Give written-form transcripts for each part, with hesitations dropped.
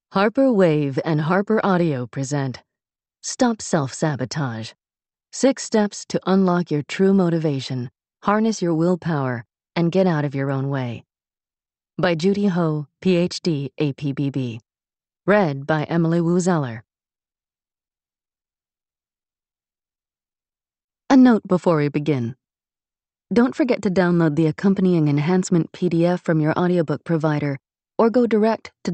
Harper Wave and Harper Audio present Stop Self-Sabotage. 6 Steps to Unlock Your True Motivation, Harness Your Willpower, and Get Out of Your Own Way. By Judy Ho, PhD, APBB. Read by Emily Wu Zeller. A note before we begin. Don't forget to download the accompanying enhancement PDF from your audiobook provider, or go direct to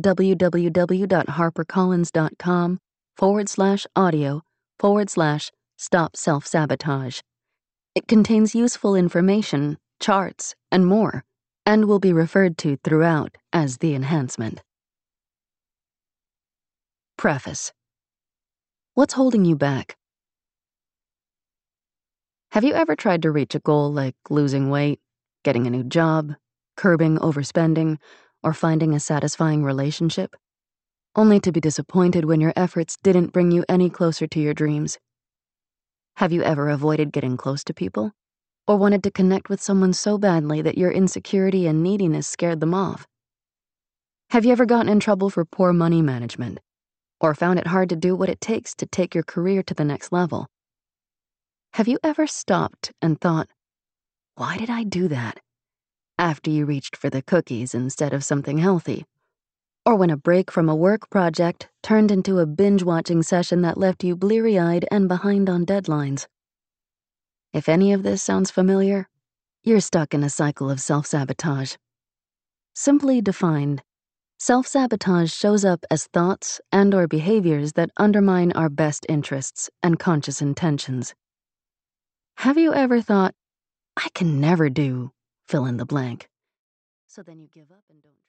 www.harpercollins.com/audio/stop self-sabotage. It contains useful information, charts, and more, and will be referred to throughout as the enhancement. Preface. What's holding you back? Have you ever tried to reach a goal like losing weight, getting a new job, curbing overspending, or finding a satisfying relationship, only to be disappointed when your efforts didn't bring you any closer to your dreams? Have you ever avoided getting close to people, or wanted to connect with someone so badly that your insecurity and neediness scared them off? Have you ever gotten in trouble for poor money management, or found it hard to do what it takes to take your career to the next level? Have you ever stopped and thought, why did I do that? After you reached for the cookies instead of something healthy, or when a break from a work project turned into a binge-watching session that left you bleary-eyed and behind on deadlines? If any of this sounds familiar, you're stuck in a cycle of self-sabotage. Simply defined, self-sabotage shows up as thoughts and/or behaviors that undermine our best interests and conscious intentions. Have you ever thought, I can never do fill in the blank? So then you give up and don't